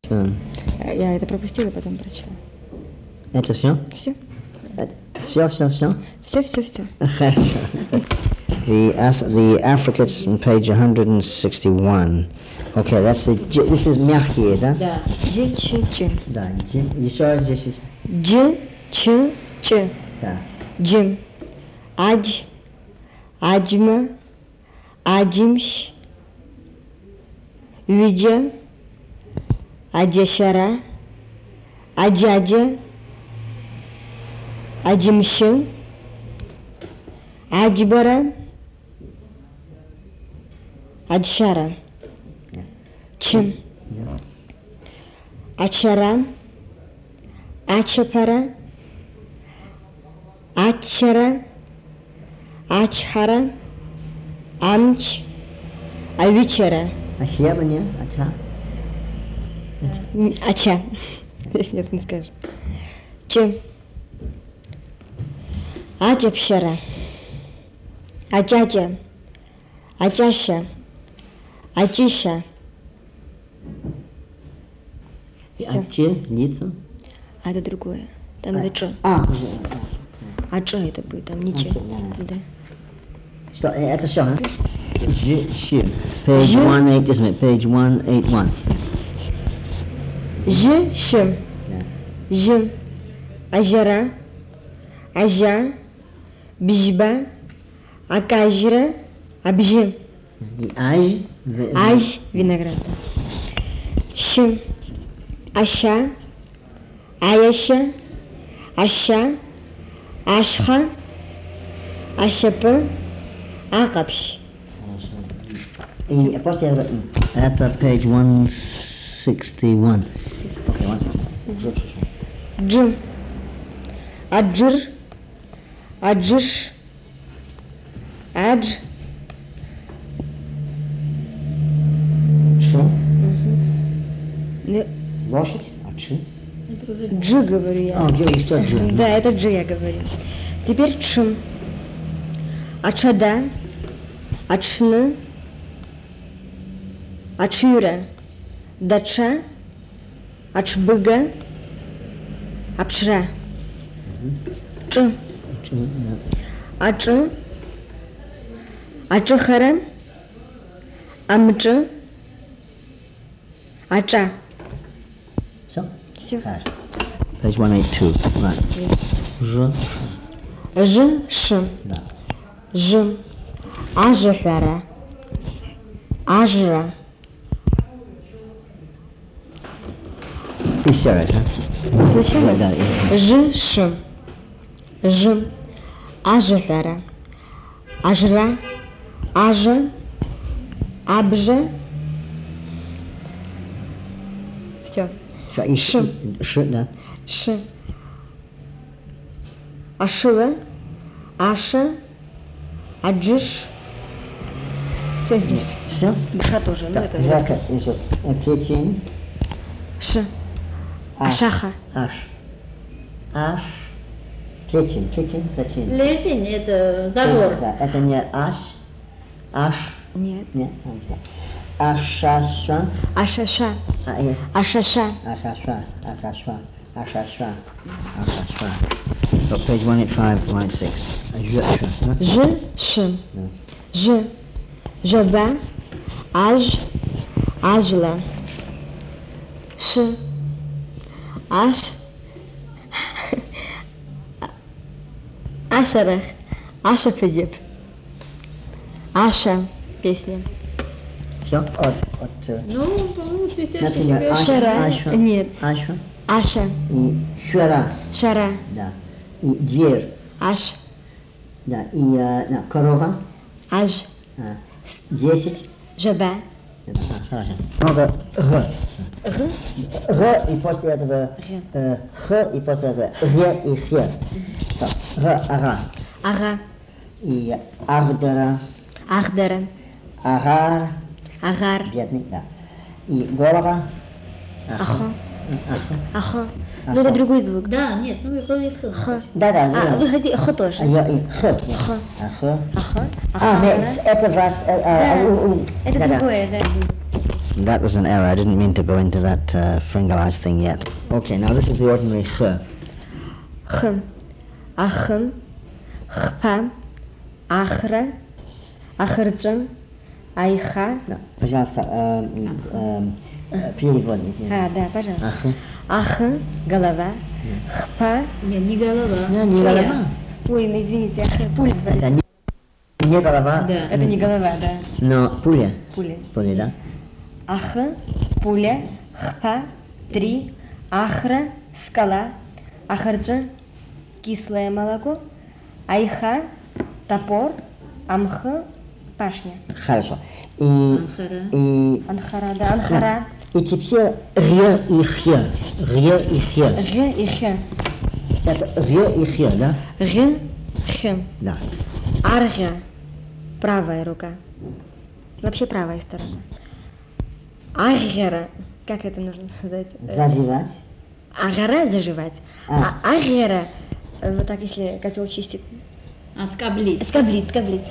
turn. Я это пропустила, потом прочла. Это все? Все. Все. Все. The affricates on page 161. Okay, that's this is мягкие, да? Да. Дж, Ч, Ч. Да, еще раз здесь. Дж, Ч, Ч. Да. Джим. Адж. Аджма. Аджимш. Видя. Аджашара. Аджаджа. Аджимши. Аджбара. Аджшара. Чим. Ачара. Ачапара. Ачара. Ачхара. Амч. Авичара. Ахеба нет? Ача? Ача. Здесь нет, не скажешь. Чем? Аджапшара. Аджаджа. Аджаша. Аджиша. Аче, лица? А это другое. Там это Ч. А Ч это будет, там не Ч. Да. Что, это все, а? Page 18, just a minute, page 181. Ж, Ш. Ж. Ажара. Ажа. Бижба. Акажра. Абжи. Аж. Виноград. Ш. Аша. Аяша. Аша. Ашха. Ашапа. Акапш. И после этого это page 161. Okay, 161. Дж. Аджир. Аджиш. Адж. Что? Не, Лошадь? А чи? Дж говорю я. Что джи? Да, это Дж я говорю. Теперь Ч. Ачада. Ачны. Ачюра. Дача. Ачбыга. Апчра. Ч. Ач. Ачхара. Амч. Ача. Все? Все. Хорошо. Page 182. Right. Ж. Ж. Ш. Да. Ж. Ажхара. Ажра. Еще раз, а? Сначала Да, Ж. Ш. Ж. Ажхара. Ажра. Ажа. Абжа. Все. И Ш. Ш, да. Ш. Ашила. Аша. Аджиш. Все здесь. Все? Ша тоже. Ну, это Жака, еще. Плетень. Ш. Ашаха. Аш. Аш. Плетень. Летень это забор. Да, это не аш. Аш. Нет. Нет. Ашаша. Ашаша. Ашаша. Ашаша. Ашаша. So page 185, 186. Ж. Ш. Ж. Жаба. Аж. Ажла. Ш. Аш. Ашарах. Аша Федеп. Аша. Песня. Все? Ну, по-моему, свистящий Например, себя. Шара. Аша. Нет. Аша. Аша. И шара. Шара. Да. И дверь. Аш. Да. И корова. Аж. 10. Жаба. Хорошо. Много г. Г. Г и после этого х и после этого ре и хе. Г, ага. Ага. И агдара. Ахдара. Агар. Агар. Бедный, да. И голова. Аха. Аха. Ну это другой звук. Да, нет, ну и х. Х. Да. Выходи, х тоже. И х. Х. Х. Аха. А, Аха. это вас... Это да. другое, да. That was an error. I didn't mean to go into that Fringalized thing yet. Okay, now this is the ordinary ch. Х. Ахым. Хпа. Ахра. Ахырджан. Айха. No, пожалуйста, переводите. Да, пожалуйста. Ах. Голова. Хпа. Не голова. Не голова. Ой, извините, пуля. Это не голова. Да. Это не голова, да. Но пуля. Пуля. Пуля, да? Ах, пуля, хпа, 3, ахра, скала, ахарджа, кислое молоко, айха, топор, амха, пашня. Хорошо. Анхара, да, анхара. И теперь ре и хе. Ре и хе. Ре и хе. Это ре и хе, да? Ре, хе. Да. Арга, правая рука. Вообще правая сторона. Агера, как это нужно сказать? Заживать. Агара заживать. А агера, вот так, если котел чистит. Скоблить. Скоблить.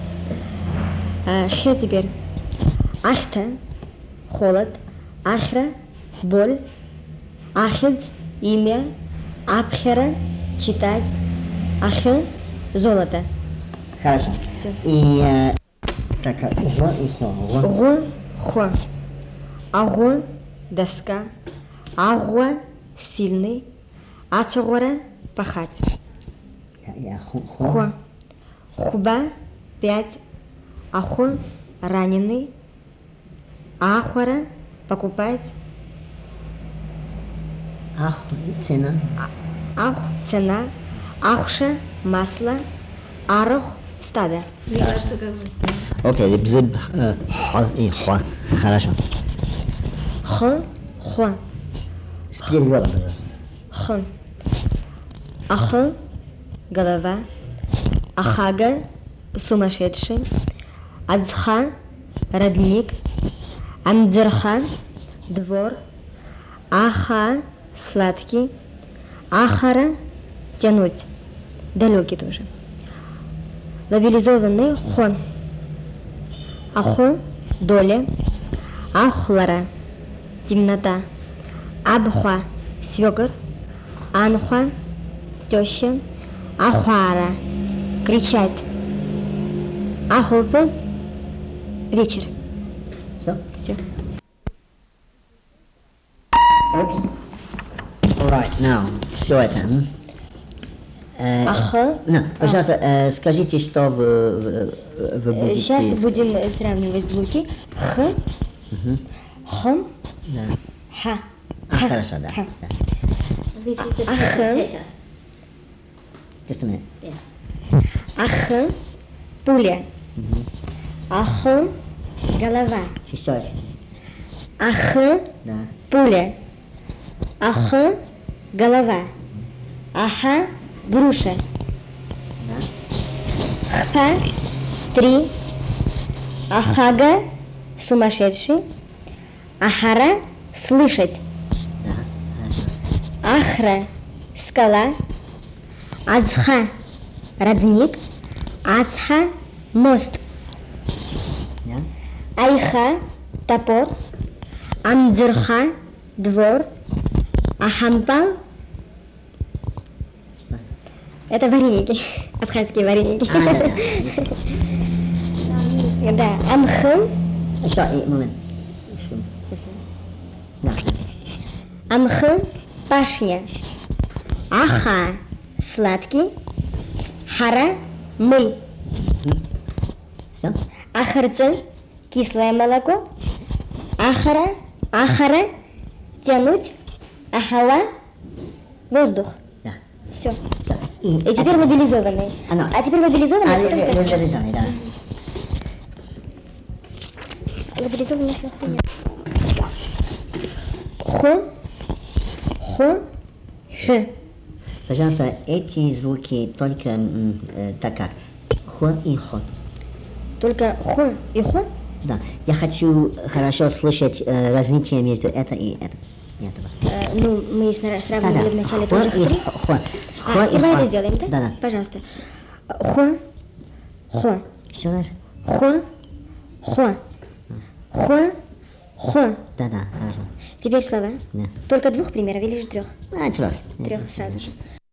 Хе теперь. Ахта, холод. Ахра, боль. Ахидз, имя. Абхера, читать. Ахе, золото. Хорошо. Все. И так, ро и хо. Ро, хо. Аго, доска. Агуа, сильный. Ачагора, пахать. Хо. Хуба, 5. Ахо, раненый. Ахуара, покупать. Ах, цена. Ах, цена. Ахша, масло. Арох, стадо. Окей, бзыб, хо и хо. Хорошо. Х, хо. С переводом, пожалуйста. Х. Ах, голова. Ахага, сумасшедший. Ацха, родник. Амдзерха, двор. Аха, сладкий. Ахара, тянуть. Далекий тоже. Лабилизованный хо. Ахо, доля. Ахлара, темнота. Абхва, свекор. Анхва, теща. Ахуара, кричать. Ахулпоз, вечер. Все? Все. Oops. All right, now, все это. Аха. Пожалуйста, скажите, что вы будете... Сейчас будем сравнивать звуки. Х, х, Да. ха. Хорошо, да. Ха. Да. Ах, Just a minute. ах, пуля. Ах, голова. Еще раз. Ах, Да. пуля. Ах, голова. Аха, груша. Да. Хпа, 3. Ахага, сумасшедший. Ахара, слышать. Да. Хорошо. Ахра, скала. Ацха, родник. Ацха, мост. Да. Айха, топор. Амдзерха, двор. Ахампал, Что? это вареники, абхазские вареники. Да. Да, амхым, Еще, момент. Еще. Да. амхым, пашня. Аха, сладкий. Хара, мы. Все? Ахарджан, кислое молоко. Ахара, тянуть. Ахала, воздух. Да. Все. Все. И теперь мобилизованный. А теперь мобилизованный. Мобилизованный, да. Мобилизованный слова нет. Хо, х. Пожалуйста, эти звуки только так как. Хо и хо. Только хо и хо? Да. Я хочу хорошо слышать различие между это и это. Этого. Ну, мы сравнивали вначале тоже Хо и три. хо. Хо и теперь хо. это сделаем, да? Да. Пожалуйста. Хо. Еще раз. Хо. Хо. Да, хорошо. Теперь слова. Да. Только двух примеров или же трех? Трех. Трех сразу же.